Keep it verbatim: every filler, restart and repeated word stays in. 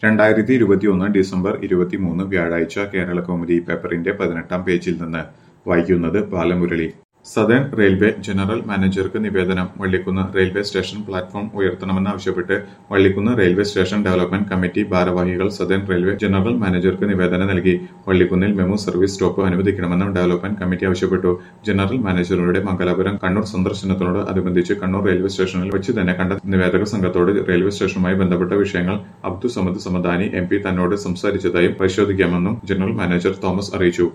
രണ്ടായിരത്തി ഇരുപത്തിയൊന്ന് ഡിസംബർ ഇരുപത്തിമൂന്ന് വ്യാഴാഴ്ച കേരളകൗമുദി പേപ്പറിന്റെ പതിനെട്ടാം പേജിൽ നിന്ന് വായിക്കുന്നത് ബാലമുരളി. സതേൺ റെയിൽവേ ജനറൽ മാനേജർക്ക് നിവേദനം. വള്ളിക്കുന്ന് റെയിൽവേ സ്റ്റേഷൻ പ്ലാറ്റ്ഫോം ഉയർത്തണമെന്നാവശ്യപ്പെട്ട് Vallikkunnu railway station development committee ഭാരവാഹികൾ സതേൺ റെയിൽവേ ജനറൽ മാനേജർക്ക് നിവേദനം നൽകി. വള്ളിക്കുന്നിൽ മെമു സർവീസ് സ്റ്റോപ്പ് അനുവദിക്കണമെന്നും ഡെവലപ്മെന്റ് കമ്മിറ്റി ആവശ്യപ്പെട്ടു. ജനറൽ മാനേജറുടെ മംഗലാപുരം കണ്ണൂർ സന്ദർശനത്തോട് അനുബന്ധിച്ച് കണ്ണൂർ റെയിൽവേ സ്റ്റേഷനിൽ വെച്ച് തന്നെ കണ്ട നിവേദക സംഘത്തോട് റെയിൽവേ സ്റ്റേഷനുമായി ബന്ധപ്പെട്ട വിഷയങ്ങൾ അബ്ദുസമദ് സമദാനി എം പി തന്നോട് സംസാരിച്ചതായും പരിശോധിക്കാമെന്നും ജനറൽ മാനേജർ തോമസ് അറിയിച്ചു.